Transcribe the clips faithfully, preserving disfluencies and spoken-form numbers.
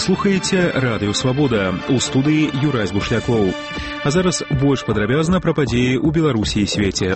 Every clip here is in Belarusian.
Вы слухаеце Радыё Свабода, у студыі Юрай Бушлякоў. А зараз больш падрабязна пра падзеі ў Беларусі і свеце.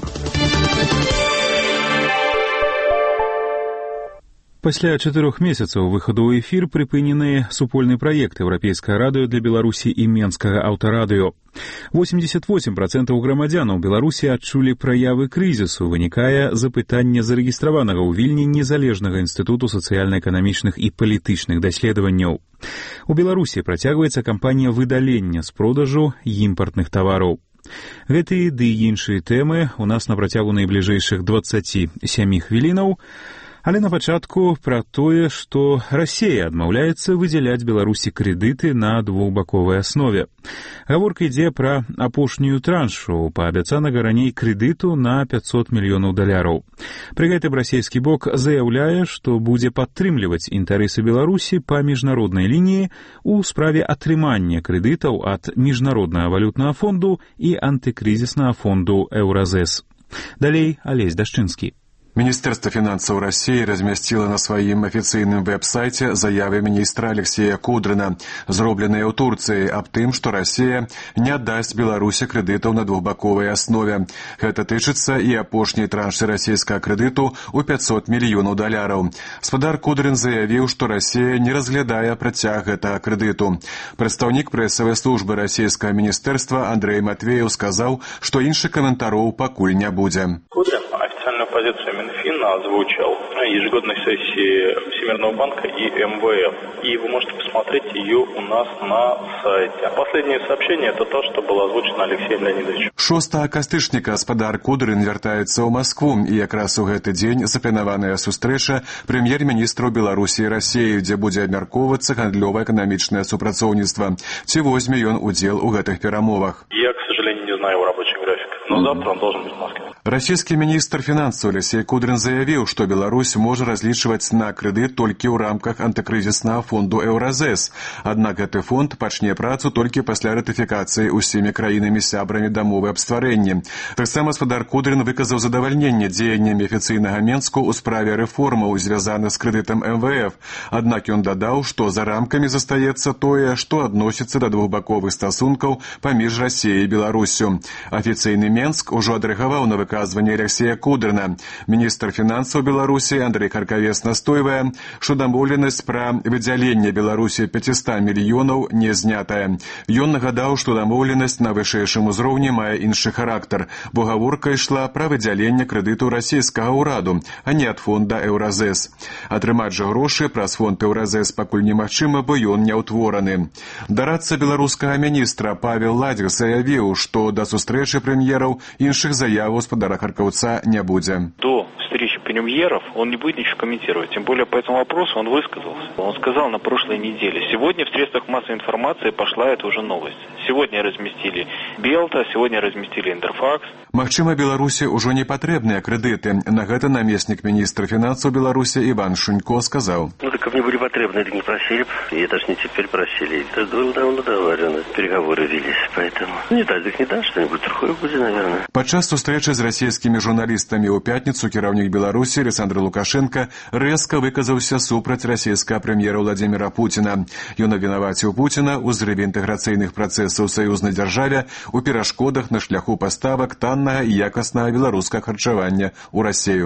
Пасля чатырох месяцаў выхаду ў эфір прыпынены супольны праект Еўрапейскае радыё для Беларусі і Менскага аўтарадыё. восемьдесят восемь процентов грамадзянаў Беларусі адчулі праявы крызісу, вынікае запытання зарэгістраванага ў Вільні незалежнага інстытуту сацыяльна-эканамічных і палітычных даследаванняў. У Беларусі працягваецца кампанія выдалення з продажу імпартных тавараў. Гэтыя ды іншыя тэмы у нас на працягу найбліжэйшых дваццаці сямі хвілінаў. Але на пачатку пра тое, што Расія адмаўляецца выдзяляць Беларусі крэдыты на двухбаковай аснове. Гаворка ідзе пра апошнюю траншу паабяцанага раней крэдыту на пятьсот мільёнаў даляраў. Пры гэтым расійскі бок заяўляе, што будзе падтрымліваць інтарэсы Беларусі па міжнароднай лініі ў справе атрымання крэдытаў ад міжнароднага валютнага фонду і антыкрызіснага фонду Еўразэс. Далей Алесь Дашчынскі. Министерство финансов России разместило на своем официальном веб-сайте заявы министра Алексея Кудрина, зробленные у Турции, об тым, что Россия не отдаст Беларуси кредитов на двухбаковой основе. Это тычится и апошней транши российского кредиту у пятьсот миллионов долларов. Спадар Кудрин заявил, что Россия не разглядая протяг этого кредиту. Представник прессовой службы российского министерства Андрей Матвеев сказал, что инших комментариев покуль не будет. Кудрин официальную позицию Минфина озвучил на ежегодной сессии Всемирного банка и эм вэ эф. И вы можете посмотреть ее у нас на сайте. Последнее сообщение — это то, что было озвучено Алексеем Леонидовичем. шостага кастрычніка спадар Кудрин вяртаецца ў Маскву, і якраз у гэты дзень запланаваная сустрэча прэм'ер-міністраў Беларусі і Расіі, дзе будзе абмяркоўвацца гандлёва-эканамічнае супрацоўніцтва. Ці возьме ён удзел у гэтых перамовах? Я, к сожалению, не знаю его рабочий график, но завтра он должен быть в Москве. Расійскі міністр фінансаў Алексей Кудрин заявіў, што Беларусь можа разлічваць на крэдыт толькі ў рамках антыкрызіснага фонду Еўразэс. Аднак гэты фонд пачне працу толькі пасля ратыфікацыі ўсімі краінамі-сябрамі дамовы аб стварэнні. Таксама спадар Кудрин выказаў задавальненне дзеяннямі афіцыйнага Менску ў справе рэформаў, звязаных з крэдытам эм вэ эф. Аднак ён дадаў, што за рамкамі застаецца тое, што адносіцца да двухбаковых стасункаў паміж Расіяй і Беларусю. Афіцыйны Менск ужо адрэагаваў на выказванне Алексея Кудрина. Міністр фінансаў Беларусі Андрей Каркавец настойвае, што дамоўленасць пра выдзяленне Беларусі пятьсот мільёнаў не знятая. Ён нагадаў, што дамоўленасць на вышэйшым узроўні мае іншы характар, бо гаворка ішла пра выдзяленне крэдыту расійскага ўраду, а не ад фонда Еўразэс. Атрымаць жа грошы праз фонд Еўразэс пакуль немагчыма, бо ён не ўтвораны. Дарадца беларускага міністра Павел Ладзік заявіў, што да сустрэчы прэм'ераў іншых заяваў спадара Харкаўца не будзе. До встречи премьеров он не будет ничего комментировать. Тем более по этому вопросу он высказался. Он сказал на прошлой неделе. Сегодня в средствах массовой информации пошла эта уже новость. Сегодня разместили Белта, сегодня разместили Интерфакс. Магчыма, Беларусі ўжо не патрэбныя крэдыты. На гэта намеснік міністра фінансаў Беларусі Иван Шунько сказал. Ну так мне были потребны, это не просили. И это ж не теперь просили. Это было давно договорено. Переговоры велись, поэтому не дать, так не дать, что-нибудь другое будет, наверное. Падчас сустрэчы з расійскімі журналістамі ў пятніцу кіраўнік Беларусі Александр Лукашенко рэзка выказаўся супраць расійскага прэм'ера Владимира Путина. Ён абвінаваціў Путина ў зрыве інтэграцыйных працэсаў у саюзнай дзяржаве, у перашкодах на шляху паставак таннага і якаснага беларускага харчавання ў Расію.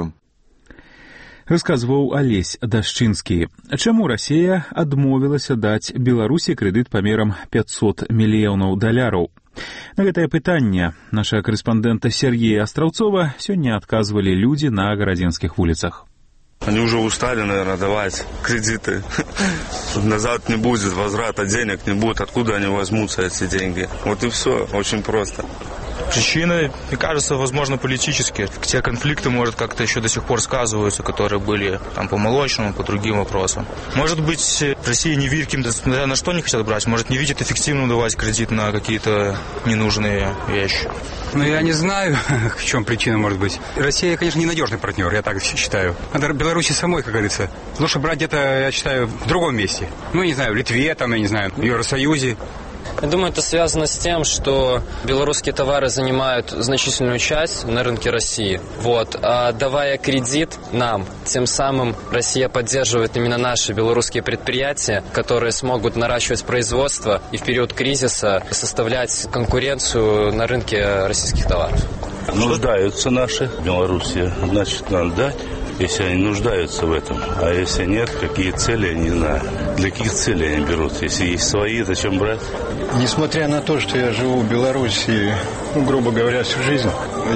Расказваў Алесь Дашчынскі. Чаму Расія адмовілася даць Беларусі крэдыт памерам пятьсот мільёнаў даляраў? На гэтае пытанне наша корэспандэнта Сергея Астраўцова сёння адказвалі людзі на гарадзенскіх вуліцах. Они уже устали, наверное, давать кредиты. Назад не будет возврата денег, не будет. Откуда они возьмутся, эти деньги? Вот и все. Очень просто. Причины, мне кажется, возможно, политические. Те конфликты, может, как-то еще до сих пор сказываются, которые были там по молочному, по другим вопросам. Может быть, Россия не видит, несмотря на что не хотят брать, может, не видит эффективным давать кредит на какие-то ненужные вещи. Ну, я не знаю, в чем причина может быть. Россия, конечно, ненадежный партнер, я так считаю. Надо Беларуси самой, как говорится. Лучше брать где-то, я считаю, в другом месте. Ну, не знаю, в Литве, там, я не знаю, в Евросоюзе. Я думаю, это связано с тем, что белорусские товары занимают значительную часть на рынке России. Вот. А давая кредит нам, тем самым Россия поддерживает именно наши белорусские предприятия, которые смогут наращивать производство и в период кризиса составлять конкуренцию на рынке российских товаров. Нуждаются наши в Беларуси, значит, надо дать, если они нуждаются в этом. А если нет, какие цели, я не знаю. Для каких целей они берут? Если есть свои, зачем брать? Несмотря на то, что я живу в Беларуси, ну, грубо говоря, всю жизнь,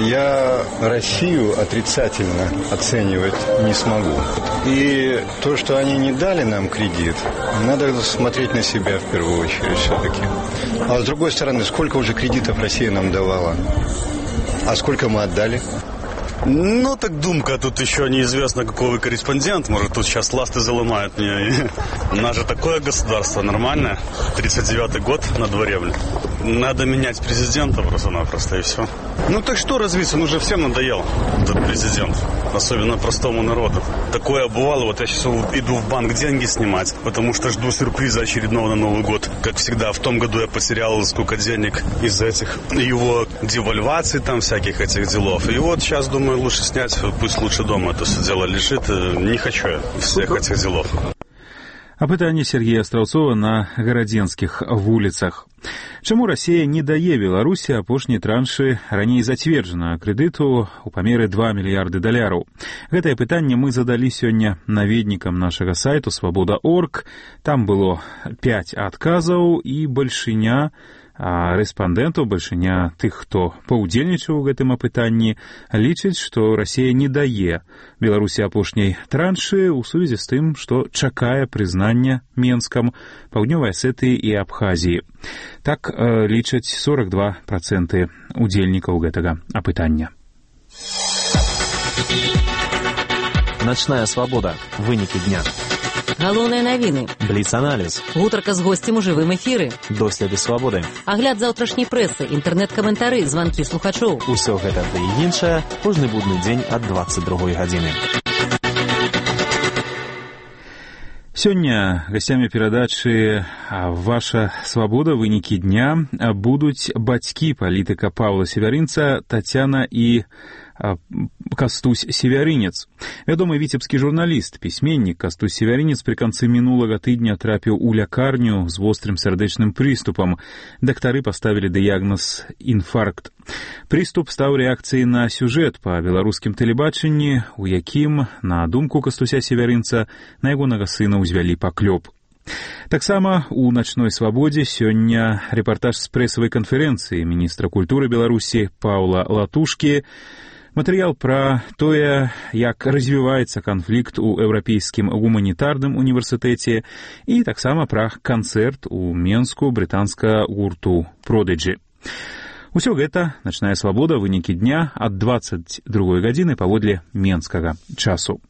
я Россию отрицательно оценивать не смогу. И то, что они не дали нам кредит, надо смотреть на себя в первую очередь все-таки. А с другой стороны, сколько уже кредитов Россия нам давала? А сколько мы отдали? Ну, так думка, тут еще неизвестно, какой вы корреспондент. Может, тут сейчас ласты заломают мне. У нас же такое государство нормальное. тридцать девятый год на дворе, блин. Надо менять президента просто-напросто, и все. Ну, так что развиться? Он уже всем надоел, этот президент. Особенно простому народу. Такое бывало, вот я сейчас иду в банк деньги снимать, потому что жду сюрприза очередного на Новый год. Как всегда, в том году я потерял сколько денег из этих его девальваций, там, всяких этих делов. И вот сейчас, думаю, лучше снять, пусть лучше дома это все дело лежит. Не хочу я всех этих делов. Апытанне Сергея Астраўцова на гарадзенскіх вуліцах. Чаму Расія не дае Беларусі апошнія траншы раней зацверджанага крэдыту ў памеры два мільярды даляраў? Гэтае пытанне мы задалі сёння наведнікам нашага сайту свабода точка орг. Там было пяць адказаў і бальшыня а рэспандэнтаў, бальшыня тых, хто паўдзельнічаў у гэтым апытанні, лічыць, што Расія не дае Беларусі апошняй траншы ў сувязі з тым, што чакае прызнання Менскам Паўднёвай Асетыі і Абхазіі. Так э, лічаць сорок два проценты удзельнікаў гэтага апытання. Начная свабода. Вынікі дня. Галоўныя навіны. Бліц-аналіз. Гутарка з госцем у жывым эфіры. Доследы свабоды. Агляд заўтрашняй прэсы, інтэрнэт-каментары, званкі слухачоў. Усё гэта ды і іншае кожны будны дзень ад дваццаць другой гадзіны. Сёння гасцямі перадачы «Ваша свабода. Вынікі дня» будуць бацькі палітыка Паўла Севярынца, Тацяна і Кастусь Севярынец. Вядомы віцебскі журналіст, пісьменнік Кастусь Севярынец пры канцы мінулага тыдня трапіў у лякарню з вострым сардэчным прыступам. Дактары паставілі дыягназ інфаркт. Прыступ стаў рэакцыяй на сюжэт па беларускім тэлебачанні, у якім, на думку Кастуся Севярынца, на ягонага сына ўзвялі паклёп. Таксама у «Начной свабодзе» сёння рэпартаж з прэсавай канферэнцыі міністра культуры Беларусі Паўла Латушкі, матэрыял пра тое, як развіваецца канфлікт у Еўрапейскім гуманітарным універсітэце і таксама пра канцэрт у Менску брытанскага гурту «Продыджы». Усё гэта «Начная свабода. Вынікі дня» ад дваццаць другой гадзіны паводле менскага часу.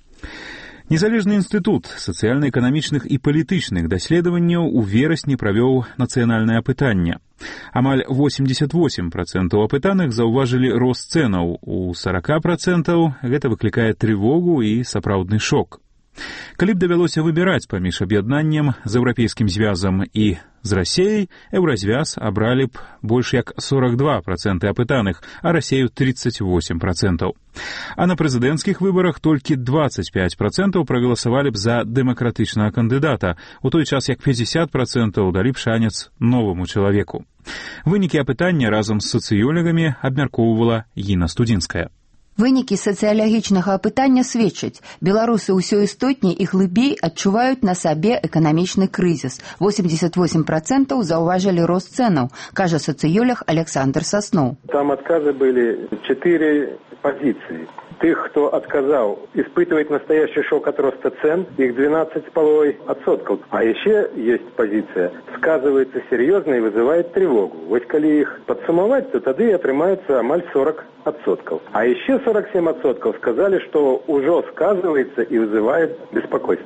Незалежны інстытут сацыяльна-эканамічных і палітычных даследаванняў у верасні правёў нацыянальнае апытанне. Амаль восемьдесят восемь процентов апытаных заўважылі рост цэнаў, у сорок процентов гэта выклікае трывогу і сапраўдны шок. Калі б давялося выбіраць паміж аб'яднаннем з еўрапейскім звязам і з Расіяй, еўразвяз абралі б больш як сорок два процента апытаных, а Расію тридцать восемь процентов. А на прэзідэнцкіх выбарах толькі двадцать пять процентов прагаласавалі б за дэмакратычнага кандыдата, у той час як пятьдесят процентов далі б шанец новаму чалавеку. Вынікі апытання разам з сацыёлагамі абмяркоўвала Гіна Студзінская. Вынікі сацыялагічнага апытання сведчаць, беларусы ўсё істотней і глыбей адчуваюць на сабе эканамічны крызіс. восемьдесят восемь процентов заўважылі рост цэнаў, кажа сацыёлог Александр Сасноў. Там отказы были четыре позиции. Тех, кто отказал, испытывает настоящий шок от роста цен, их двенадцать с половиной процентов. А еще есть позиция, сказывается серьезно и вызывает тревогу. Вот коли их подсумовать, то тогда и отримается амаль сорок процентов. А еще сорок семь процентов сказали, что уже сказывается и вызывает беспокойство.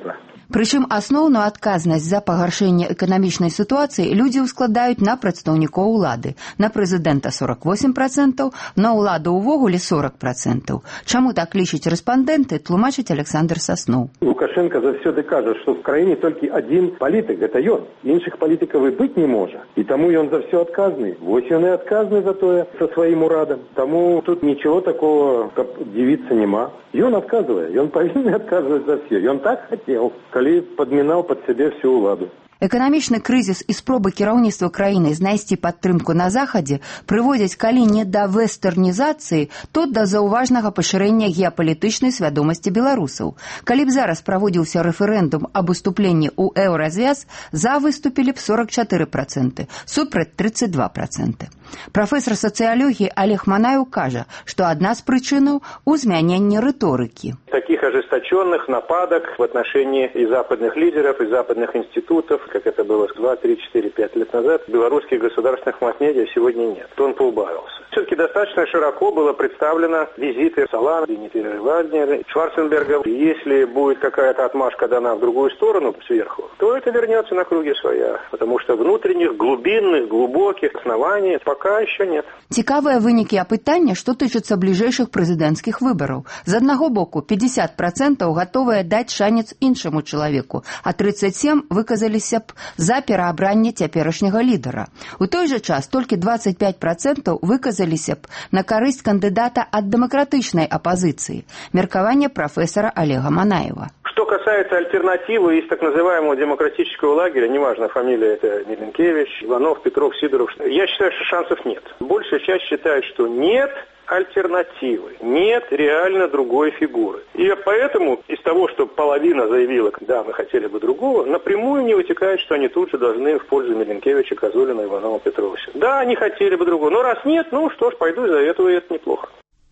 Прычым асноўную адказнасць за пагаршэнне эканамічнай сітуацыі людзі ўскладаюць на прадстаўнікоў улады. На прэзідэнта сорок восемь процентаў, на ўладу ўвогуле сорок процентаў. Чаму так лічаць рэспандэнты, тлумачыць Александр Сасноў. Лукашенко заўсёды кажа, што в краіне толькі адзін палітык, гэта ён. Іншых палітыкаў і быць не можа. І таму ён за все адказны. Вось ён і адказны за тое са сваім урадам. Таму тут нічого такого, каб дзівіцца, няма. Ён адказвае, ён павінен адказваць за все. Ён так хацеў, калі падмінаў пад сябе всю ўладу. Эканамічны крызіс і спробы кіраўніцтва краіны знайсці падтрымку на захадзе прыводзяць калі не да вестэрнізацыі, то да заўважнага пашырэння геапалітычнай свядомасці беларусаў. Калі б зараз праводзіўся рэферэндум аб уступленні ў еўразвяз, за выступілі б сорок чатыры проценты, супраць тридцать два процента. Прафесор сацыялогіі Олег Манаев кажа, што адна з прычынаў у змяненні рыторыкі. Таких ожесточенных нападок в отношении и западных лидеров, и западных институтов, как это было два, три, четыре, пять лет назад, белорусских государственных масс-медиа сегодня нет. Он поубавился. Все-таки достаточно широко было представлено визиты Солана, Дмитрия Вагнера, Шварценберга. И если будет какая-то отмашка дана в другую сторону, сверху, то это вернется на круги своя. Потому что внутренних, глубинных, глубоких оснований пока еще нет. Цікавыя вынікі апытання, што тычыцца бліжэйшых прэзідэнцкіх выбараў. З аднаго боку, пятьдесят процентов гатовыя даць шанец іншаму чалавеку, а тридцать семь выказаліся б за пераабранне цяперашняга лідара. У той жа час толькі двадцать пять процентов выказаліся б на карысць кандыдата ад дэмакратычнай апазіцыі. Меркаванне прафесора Олега Манаева. Что касается альтернативы из так называемого демократического лагеря, неважно, фамилия это Миленкевич, Иванов, Петров, Сидоров, я считаю, что шансов нет. Большая часть считает, что нет альтернативы, нет реально другой фигуры. И поэтому из того, что половина заявила, да, мы хотели бы другого, напрямую не вытекает, что они тут же должны в пользу Миленкевича, Козулина, Иванова, Петрова. Да, они хотели бы другого, но раз нет, ну что ж, пойду из-за этого, и это неплохо.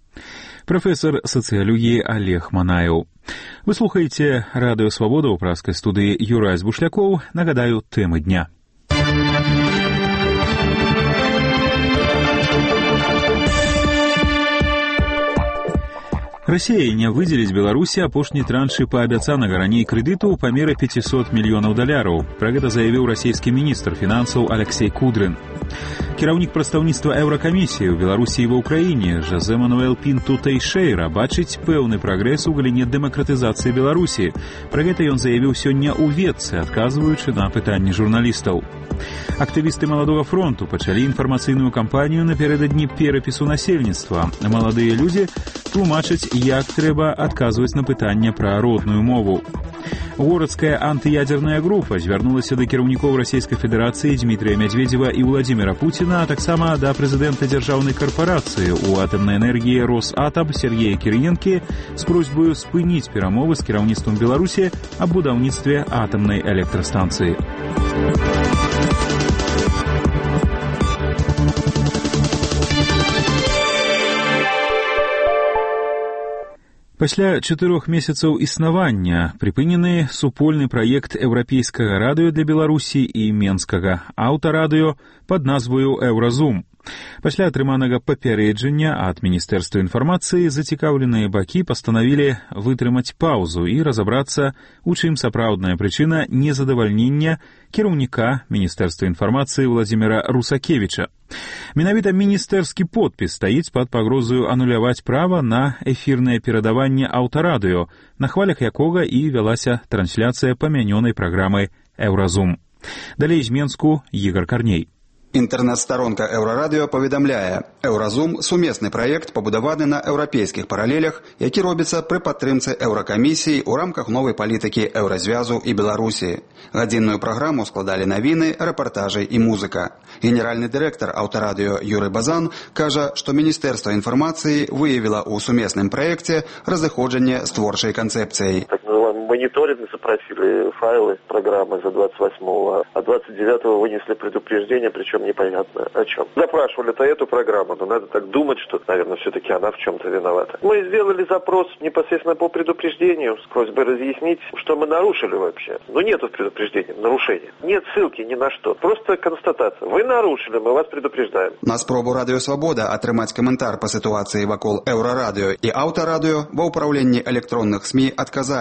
Прафесор сацыялогіі Олег Манаев. Вы слухаеце Радыё Свабода ў праскай студыі Юрай Збушлякоў. Нагадаю, тэмы дня. Расія не выдзеліць Беларусі апошні траншы паабяцанага раней крэдыту ў памеры пятьсот мільёнаў даляраў. Пра гэта заявіў расійскі міністр фінансаў Алексей Кудрин. Кіраўнік прадстаўніцтва Еўракамісіі ў Беларусі і ва ўкраіне Жозе Мануэл Пінту Тэйшэйра бачыць пэўны прагрэс у галіне дэмакратызацыі Беларусі. Пра гэта ён заявіў сёння ў Ветцы, адказваючы на пытанні журналістаў. Актывісты Маладога фронту пачалі інфармацыйную кампанію напярэдадні перапісу насельніцтва. Маладыя людзі тлумачаць, як трэба адказваць на пытанне пра родную мову. Городская антыядерная група звярнулася да кіраўнікоў Расійскай Федэрацыі Дмітрия Медведева і Владимира Путина, а таксама да прэзідэнта дзяржаўнай карпорацыі ў атамнай энергіі Росатом Сергея Кірыенкі з просьбаю спыніць перамовы з кіраўніцтвам Беларусі аб будаўніцтве атамнай электрастанцыі. Пасля чатырох месяцаў існавання прыпынены супольны праект еўрапейскага радыё для Беларусі і менскага аўтарадыё пад назваю «Еўразум». Пасля атрыманага папярэджання ад Міністэрства інфармацыі зацікаўленыя бакі пастанавілі вытрымаць паўзу і разабрацца, у чым сапраўдная прычына незадавальнення кіраўніка Міністэрства інфармацыі Владимира Русакевіча. Менавіта міністэрскі подпіс стаіць пад пагрозаю ануляваць права на эфірнае перадаванне аўтарадыё, на хвалях якога і вялася трансляцыя памянёнай праграмы «Еўразум». Далей з Менску Ігор Карней. Інтэрнэт-старонка Еўрарадыё паведамляе, «Еўразум» – сумесны праект, пабудаваны на еўрапейскіх паралелях, які робіцца пры падтрымцы Еўракамісіі ў рамках новай палітыкі Еўразвязу і Беларусі. Гадзінную праграму складалі навіны, рэпартажы і музыка. Генеральны дырэктар аўтарадыё Юры Базан кажа, што Міністэрства інфармацыі выявіла ў сумесным праекце разыходжанне з творчай канцэпцыяй. Мониторинг запросили файлы программы за двадцать восьмого, а двадцать девятого вынесли предупреждение, причем непонятно о чем. Запрашивали-то эту программу, но надо так думать, что, наверное, все-таки она в чем-то виновата. Мы сделали запрос непосредственно по предупреждению с просьбой разъяснить, что мы нарушили вообще. Ну, нету в предупреждении нарушения. Нет ссылки ни на что. Просто констатация. Вы нарушили, мы вас предупреждаем. На спробу Радыё Свабода атрымаць каментар па сітуацыі вакол Еўрарадыё і аўтарадыё ва ўпраўленні электронных СМІ адказалі.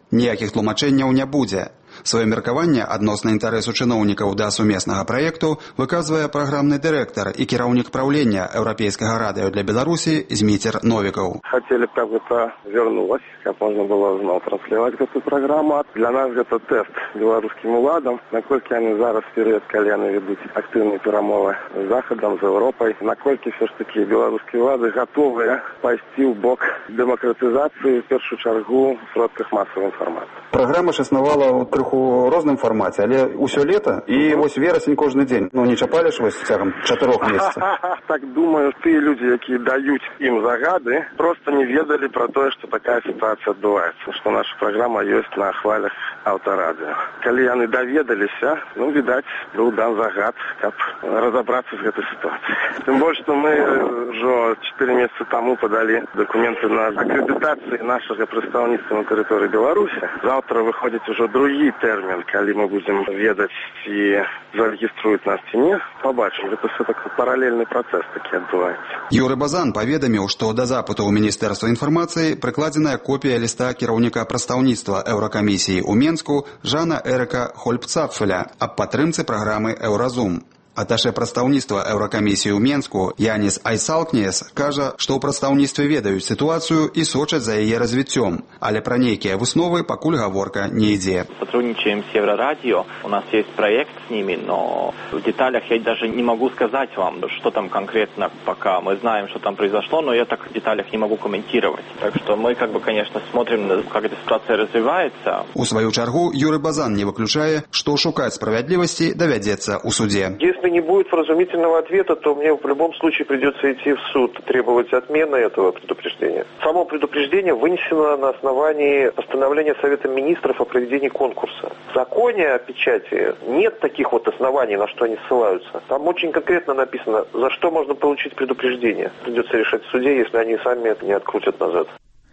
Ніякіх тлумачэнняў не будзе. Сваё меркаванне адносна інтарэсу чыноўнікаў да сумеснага праекту выказвае праграмны дырэктар і кіраўнік праўлення Еўрапейскага радыё для Беларусі Зміцер Новікаў. Хотели, как бы это вернулось, как можно было зноў транслировать эту программу. Для нас это тест белорусским уладам, наколькі они зараз перыяд, калі яны ведуць актыўныя перамовы з Захадам, з Европой, наколькі все ж таки беларускія улады готовы пайсці ў бок дэмакратызацыі, в першую чаргу, в сродках массовой информации. Праграма ж існавала ў крыху розным фармаце, але ўсё лета і вось верасень кожны дзень. Ну не чапалі ж вось цягам чатырох месяцаў. Так думаю, тыя людзі, якія даюць ім загады, просто не ведалі пра тое, што такая сітуацыя адбываецца, што наша праграма ёсць на хвалях аўтарадыё. Калі яны даведаліся, ну, відаць, быў дан загад, каб разабрацца з гэтай сітуацыяй. Тым больш, што мы ўжо чатыры месяцы таму падалі дакументы на акрэдытацыю нашага прадстаўніцтва на тэрыторыі Беларусі. Завтра выходзіць ужо другі тэрмін, калі мы будзем ведаць, ці зарэгіструюць нас ці не. Пабачым, гэта все такі паралельны працэс такі адбываецца. Юры Базан паведаміў, што да запыту ў Міністэрства інфармацыі прыкладзеная копія ліста кіраўніка прадстаўніцтва Еўракамісіі ў Менску Жана Эрыка Хольпцапфеля аб падтрымцы праграмы «Еўразум». Аташе прадстаўніцтва Еўракамісіі ў Менску Янис Айсалкнес кажа, што ў прадстаўніцтве ведаюць сітуацыю і сочаць за яе развіццём, але пра нейкія высновы пакуль гаворка не ідзе. Сотрудничаем с Еврорадио, у нас есть проект с ними, но в деталях я даже не могу сказать вам, что там конкретно пока. Мы знаем, что там произошло, но я так в деталях не могу комментировать. Так что мы, как бы, конечно, смотрим, как эта ситуация развивается. У сваю чаргу Юры Базан не выключае, што шукаць справядлівасці давядзецца ў суде. Если не будет вразумительного ответа, то мне в любом случае придется идти в суд, требовать отмены этого предупреждения. Само предупреждение вынесено на основании постановления Совета Министров о проведении конкурса. В законе о печати нет таких вот оснований, на что они ссылаются. Там очень конкретно написано, за что можно получить предупреждение. Придется решать в суде, если они сами это не открутят назад.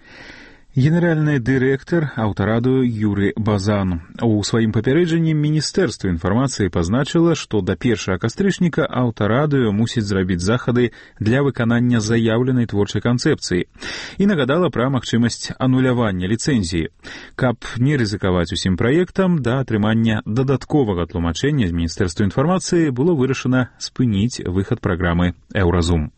Генеральны дырэктар аўтарадыё Юры Базан. У сваім папярэджанні Міністэрства інфармацыі пазначыла, што да першага кастрычніка аўтарадыё мусіць зрабіць захады для выканання заяўленай творчай канцэпцыі і нагадала пра магчымасць анулявання ліцэнзіі. Каб не рызыкаваць усім праектам, да атрымання дадатковага тлумачэння з Міністэрства інфармацыі было вырашана спыніць выхад праграмы «Еўразум».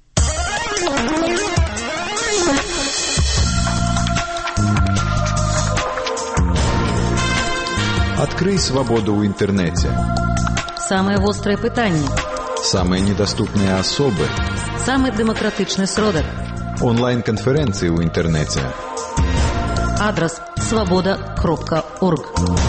Открый свободу в интернете. Самые острые пытания. Самые недоступные особы. Самый демократичный сродок. Онлайн-конференции в интернете. Адрес свобода кропка орг.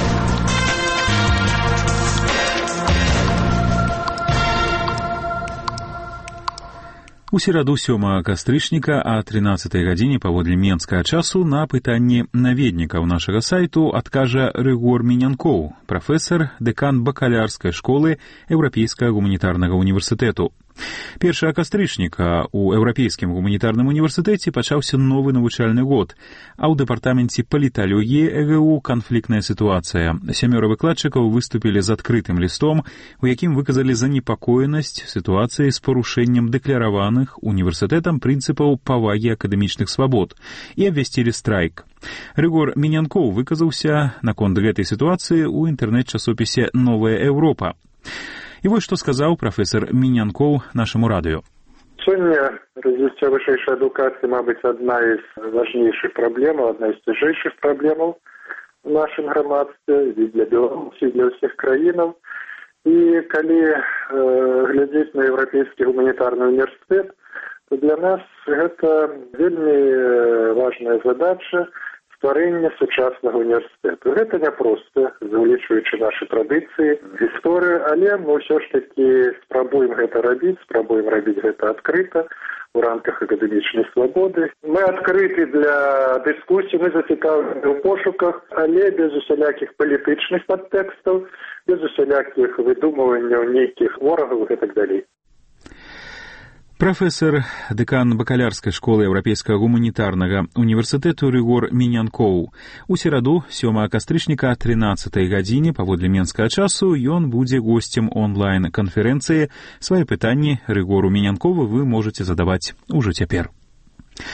У сераду сёмага кастрычніка а трынаццатай гадзіне паводле менскага часу на пытанні наведнікаў нашага сайту адкажа Рыгор Мінянкоў, прафесар, дэкан бакалярскай школы Еўрапейскага гуманітарнага універсітэту. першага кастрычніка ў Еўрапейскім гуманітарным універсітэце пачаўся новы навучальны год, а ў дэпартаменце паліталогіі э гэ у канфліктная сітуацыя. Сямёра выкладчыкаў выступілі з адкрытым лістом, у якім выказалі занепакоенасць сітуацыі з парушэннем дэкляраваных універсітэтам прынцыпаў павагі акадэмічных свабод і абвясцілі страйк. Рыгор Мінянкоў выказаўся наконт гэтай сітуацыі ў інтэрнэт-часопісе «Новая Еўропа». І вось што сказаў прафесар Мінянкоў нашаму радыё. Сёння развіццё вышэйшай адукацыі, мабыць, адна з важнейшых праблемаў, адна з цяжэйшых праблемаў у нашым грамадстве і для Беларусі, і для ўсіх краінаў. І калі э, глядзець на Еўрапейскі гуманітарны універсітэт, то для нас гэта вельмі важная задача стварэння сучаснага універсітэту. Гэта няпроста, залічваючы нашы традыцыі, гісторыю, але мы ўсё ж такі спрабуем гэта рабіць, спрабуем рабіць гэта адкрыта у рамках акадэмічнай свабоды. Мы адкрыты для дыскусій, мы зацікаўлены ў пошуках, але без усялякіх палітычных падтэкстаў, без усялякіх выдумыванняў нейкіх ворагаў і так далей. Прафесар, дэкан бакалярскай школы Еўрапейскага гуманітарнага універсітэту Рыгор Мінянкоў. У сераду сёмага кастрычніка а трынаццатай гадзіне паводле менскага часу ён будзе госцем онлайн-канферэнцыі. Свае пытанні Рыгору Мінянкову вы можаце задаваць ужо цяпер.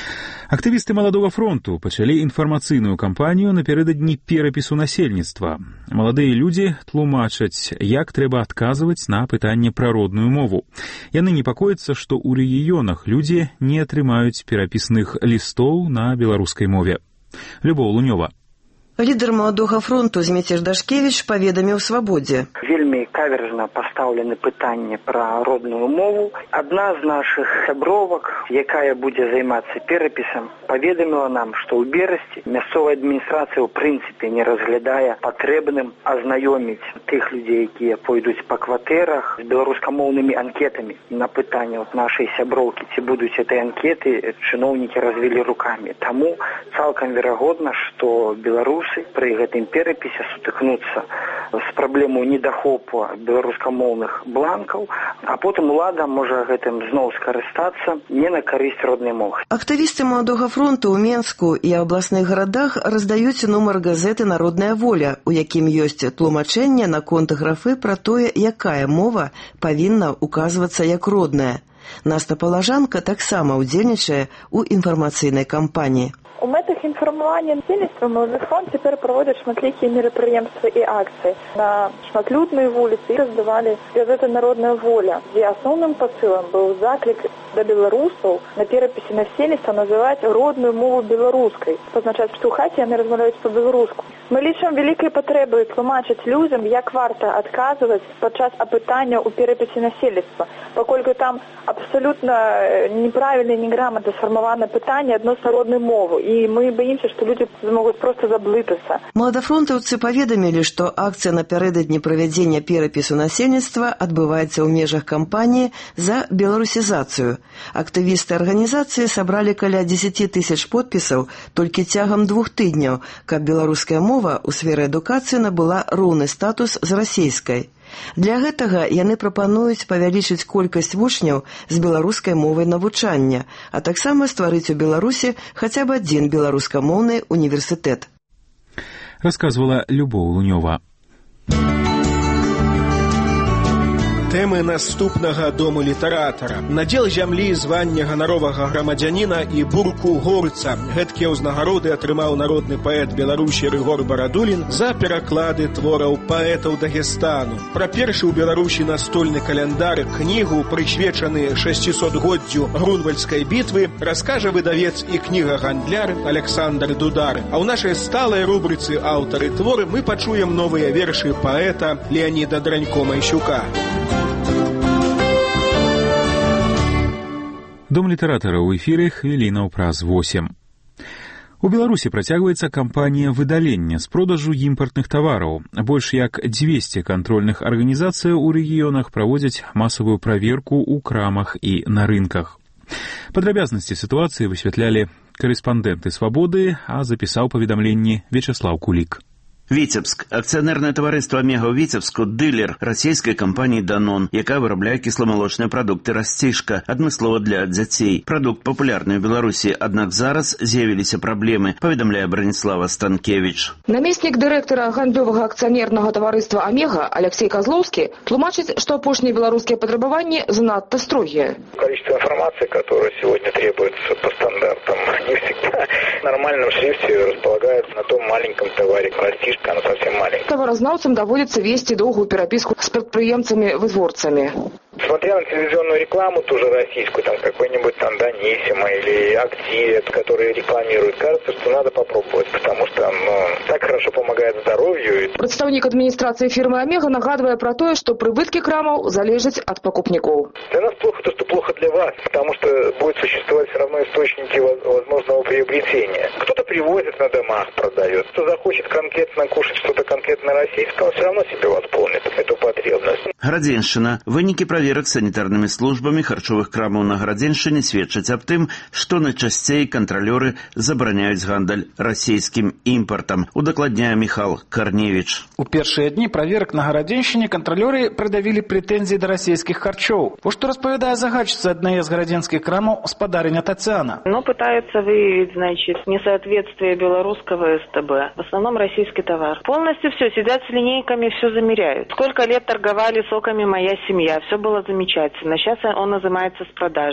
Актывісты маладога фронту пачалі інфармацыйную кампанію напярэдадні перапісу насельніцтва. Маладыя людзі тлумачаць, як трэба адказваць на пытанне пра родную мову. Яны непакояцца, што ў рэгіёнах людзі не атрымаюць перапісных лістоў на беларускай мове. Любоў Лунёва. Лідар маладога фронту Зміцер Дашкевіч паведаміў «Свабодзе». Вельмі каверзна пастаўлены пытанне пра родную мову. Адна з нашых сябровак, якая будзе займацца перапісам, паведаміла нам, што ў берасці мясцовая адміністрацыя ў прынцыпе не разглядае патрэбным азнаёміць тых людзей, якія пойдуць па кватэрах з беларускамоўнымі анкетамі. На пытанне от нашай сяброўкі, ці будуць этой анкеты, чыноўнікі развілі рукамі. Таму цалкам верагодна, што беларусы пры гэтым перапісе сутыкнуцца з праблемой недахопу беларускамоўных бланкаў, а потым улада можа гэтым зноў скарыстацца не на карысць роднай мовы. Актывісты маладога фронту ў Менску і абласных гарадах раздаюць нумар газеты «Народная воля», у якім ёсць тлумачэнне наконт графы пра тое, якая мова павінна указвацца як родная. Наста Палажанка таксама ўдзельнічае ў інфармацыйнай кампаніі. У мэтах інфармавання насельніцтва «Малады фронт» цяпер праводзяць шматлікія мерапрыемствы і акцыі. На шматлюднай вуліцы раздавалі газеты «Народная воля», дзе асноўным пасылам быў заклік да беларусаў на перапісе насельніцтва называць родную мову беларускай, пазначаць, што ў хаце яны размаўляюць па-беларуску. Мы лічым вялікай патрэбай тлумачыць людзям, як варта адказваць падчас апытання ў перапісе насельніцтва, паколькі там абсалютна неправільна і неграмотна сфармавана пытанне адносна роднай мовы, і мы баімся, што людзі могуць проста заблытацца. Маладафронтаўцы паведамілі, што акцыя напярэдадні правядзення перапісу насельніцтва адбываецца ў межах кампаніі за беларусізацыю. Актывісты арганізацыі сабралі каля дзесяць тысяч подпісаў толькі цягам двух тыдняў, каб беларуская мова ў сферы адукацыі набыла роўны статус з расейскай. Для гэтага яны прапануюць павялічыць колькасць вучняў з беларускай мовай навучання, а таксама стварыць у Беларусі хаця б адзін беларускамоўны універсітэт. Расказвала Любоў Лунёва. Тэмы наступнага дому літаратара. Надзел зямлі, звання ганаровага грамадзяніна і бурку горца. Гэткія ўзнагароды атрымаў народны паэт Беларусі Рыгор Барадулін за пераклады твораў паэтаў Дагестану. Пра першы ў Беларусі настольны каляндар, кнігу, прысвечаны шасцісотгоддзю Грунвальдскай бітвы, раскажа выдавец і кнігагандляр Александр Дудар. А ў нашай сталай рубрыцы «Аўтары творы» мы пачуем новыя вершы паэта Леаніда Дранько-Майсюка. Дом літаратара ў эфіры хвілінаў праз восем. У Беларусі працягваецца кампанія выдалення з продажу імпартных тавараў. Больш як дзвесце кантрольных арганізацый у рэгіёнах праводзяць масавую праверку ў крамах і на рынках. Падрабязнасці сітуацыі высвятлялі карэспандэнты «Свабоды», а запісаў паведамленні Вячеслав Кулик. Віцебск. Акцыянернае таварыства «Омега» ў Віцебску – дылер расійскай кампаніі «Данон», якая вырабляе кісламалочныя прадукты «Расцішка», адмыслова для дзяцей. Прадукт папулярны ў Беларусі, аднак зараз з'явіліся праблемы, паведамляе Браніслава Станкевіч. Намеснік дырэктара гандлёвага акцыянернага таварыства «Омега» Алексей Козловскі тлумачыць, што апошнія беларускія патрабаванні занадта строгія. Количество информации, которое сегодня требуется по стандартам, не всегда в нормальном шрифте располагается на том маленьком товаре «Расцішка». Она совсем маленькая. Таваразнаўцам даводится вести доўгую пераписку с предприемцами-вытворцами. Смотря на телевизионную рекламу, ту же российскую, там какой-нибудь там Даниссимо или Активет, которые рекламируют, кажется, что надо попробовать, потому что ну, так хорошо помогает здоровью. Прадстаўнік адміністрацыі фирмы «Омега» нагадывае про то, что прыбытки крамаў залежаць от покупников. Для нас плохо то, что плохо для вас, потому что будет существовать все равно источники возможного приобретения. Кто-то привозит на домах, продает, кто захочет конкретно кушать что-то конкретно российское, он все равно себе восполнит эту потребность. Гарадзеншчына. Вынікі праверак санітарнымі службамі харчовых крамаў на Гарадзеншчыне сведчаць аб тым, што найчасцей кантралёры забараняюць гандаль расійскім імпартам, удакладняе Міхал Карневіч. У першыя дні праверак на Гарадзеншчыне кантралёры прыдавілі прэтэнзіі да расійскіх харчоў. Во што распавядае загадчыца адной з гарадзенскіх крамаў спадарыня Тацяна. Но пытаются выявить, значит, несоответствие белорусского СТБ. В основном российский товар. Полностью все, сидят с линейками, все замеряют. Сколько лет торговали соками «Моя семья», все было замечательно. Сейчас он занимается с продажи.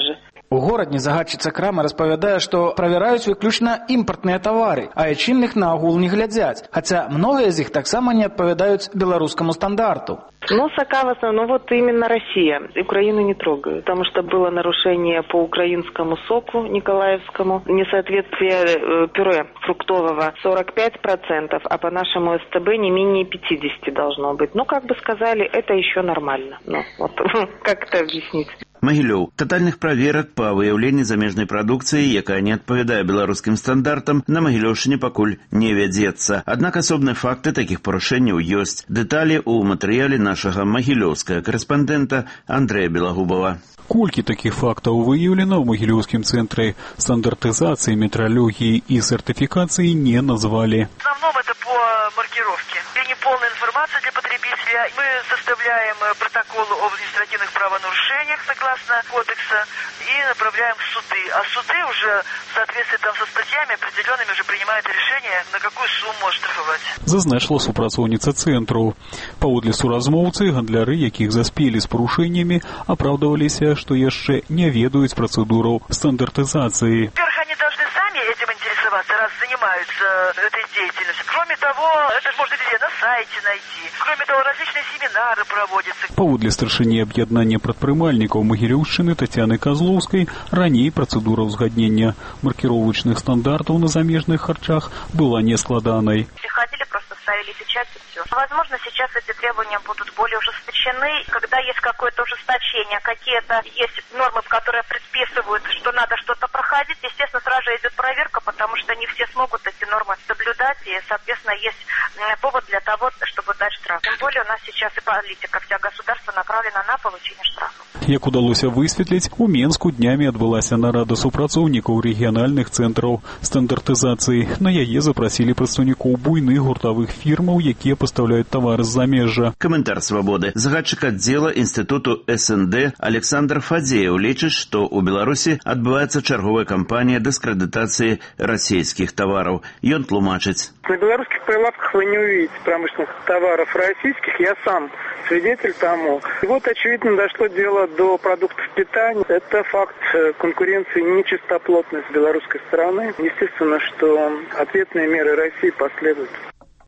У горадні загадчыца крамы распавядае, што правяраюць выключна імпартныя тавары, а айчынных наогул не глядзяць, хаця многія з іх таксама не адпавядаюць беларускаму стандарту. Ну, сока в основном, вот именно Россия. Украину не трогают, потому что было нарушение по украинскому соку николаевскому. Несоответствие э, пюре фруктового сорок пять процентов, а по нашему СТБ не менее пятьдесят должно быть. Ну, как бы сказали, это еще нормально. Ну, вот как это объяснить? Магілёў. Татальных праверак па выяўленні замежнай прадукцыі, якая не адпавядае беларускім стандартам, на Магілёўшчыне пакуль не вядзецца. Аднак асобныя факты такіх парушэнняў ёсць. Дэталі ў матэрыяле нашага магілёўскага карэспандэнта Андрэя Белагубова. Колькі такіх фактаў выяўлена ў Магілёўскім цэнтры стандартызацыі, метрологіі і сертыфікацыі не назвалі. В основном это по маркировке. Неполная информация для потребителя. Мы составляем протокол об административных правонарушениях согласно кодекса и направляем в суды. А суды уже в соответствии там со статьями определенными уже принимают решение, на какую сумму штрафовать. Зазначила супрацоўніца цэнтру. Паводле суразмоўцы, гандляры, якіх заспелі з парушэннямі, апраўдаваліся, што яшчэ не ведаюць працэдураў стандартызацыі. Во-первых, они должны сами этим интересоваться, раз занимаются этой деятельностью. Кроме того, это же можно везде на сайте найти. Кроме того, различные семинары проводятся. Паводле старшыні аб'яднання прадпрымальнікаў Магілёўшчыны Тацяны Казлоўскай, раней працэдура ўзгаднення маркіровачных стандартаў на замежных харчах была нескладанай. Приходили, просто ставили печать и все. Возможно, сейчас эти требования будут более ужесточены. Когда есть какое-то ужесточение, какие-то есть нормы, которые предписывают, что надо что-то проходить, естественно, сразу же идет проверка, потому что не все смогут эти нормы соблюдать, и, соответственно, есть повод для того, чтобы дать штраф. Тем более у нас сейчас и политика вся государства направлена на получение штрафов. Як удалося высветліць, у Менску днямі адбылася нарада супрацоўнікаў рэгіянальных цэнтраў стандартызацыі. На яе запрасілі прадстаўнікоў буйных гуртавых фірмаў, якія пастаўляюць тавары з замежжа. Каментар «Свабоды». Загадчык аддзела інстытуту эс эн дэ Александр Фадзеев лічыць, што ў Беларусі адбываецца чарговая кампанія дыскрэдытацыі расійскіх тавараў. Ён тлумачыць. На белорусских прилавках вы не увидите промышленных товаров российских. Я сам свидетель тому. И вот, очевидно, дошло дело до продуктов питания. Это факт конкуренции нечистоплотной с белорусской стороны. Естественно, что ответные меры России последуют.